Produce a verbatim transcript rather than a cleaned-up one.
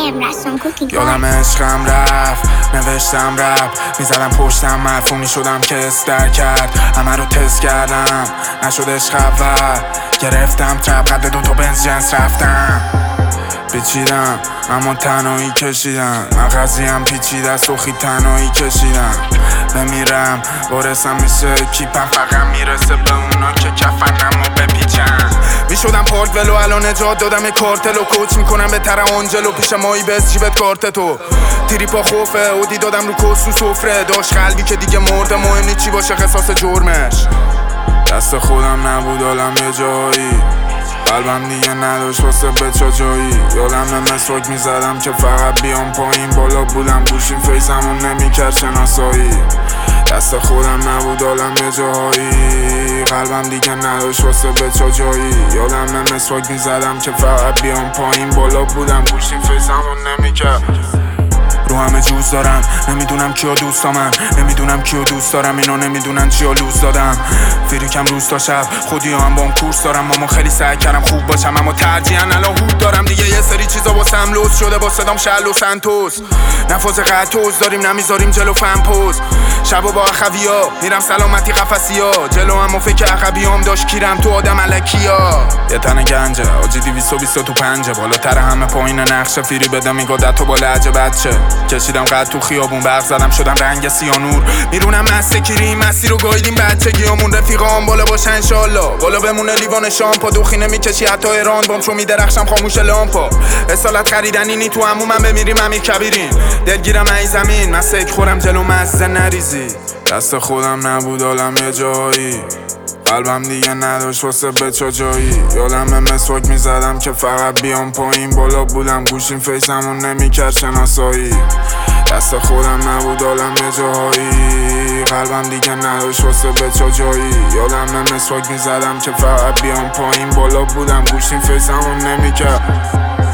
یادم عشقم رفت نوشتم رپ میزدم پشتم مفهومی شدم که استر کرد همه رو تست کردم نشد عشق اول گرفتم ترپ قد دو تا بنز جنس رفتم پیچیدم اما تنهایی کشیدم مغزیم پیچیده است و خی تنهایی کشیدم بمیرم برسم میشه کیپم فقط میرسه به اونا که کفنم و بپیچن میشدم پارک ولو الان نجات دادم یه کارتلو کوچ میکنم به تر آنجلو پیش مایی بس جیبت کارت تو تریپا خوفه اودی دادم رو کسو سفره داشت قلبی که دیگه مرده مهمی چی باشه قصاص جرمش دست خودم نبود عالم یه جایی قلبم دیگه نداشت واسه بچه جایی یادم مسواک میزدم که فقط بیام پایین بالا بودم گوشیم فیسمون نمیکرد شناسایی دست خودم نبود عالم یه جایی قلبم دیگه نداشت واسه بچه جایی یادم مسواک میزدم که فقط بیام پایین بالا بودم گوشیم فیسمون نمیکرد رو همه جوز دارم نمیدونم کیا دوست من نمیدونم کیا دوست دارم اینا نمیدونن چیا لوز دادم فریکم روز تا شب خودی هم بام کورس دارم ماما خیلی سعی کردم خوب باشم اما ترجیحاً الان هود دارم دیگه یه سری چیزا واسم لوس شده با صدام شل و سنتوس نفاذ قطوز داریم نمیذاریم جلو فن پوز شبا با اخویا میرم سلامتی قفسیا جلو هم و فکر عقبیام داشت کیرم تو آدم الکیا یه تنه گنجه آجی دیویست و بیست تو پنجه بالاتر همه پایین نقشه فیری بده میگه تو با لهجه بچه کشیدم قد تو خیابون برق زدم شدم رنگ سیانور میرونم مسته کیریم مسیر رو گایدیم بچگیامون رفیقام بالا باشه انشالله بالا بمونه لیوان شامپا دوخینه میکشی حتی ایران بام چون میدرخشم خاموش لامپا اصالت خریدنی نی تو همون من بمیریم امیر کبیرین دلگیرم ای زمین من سک خورم جلو مزه نریزی دست خودم نبود عالم یه جایی قلبم دیگه نداشت واسه بچه جایی یادم مسواک میزدم که فقط بیام پایین بالا بودم گوشیم فیسمون نمیکرد شناسایی دست خودم نبود عالم یه جایی قلبم دیگه نداشت واسه بچه جایی یادم مسواک میزدم که فقط بیام پایین بالا بودم گوشیم فیسمون نمیکرد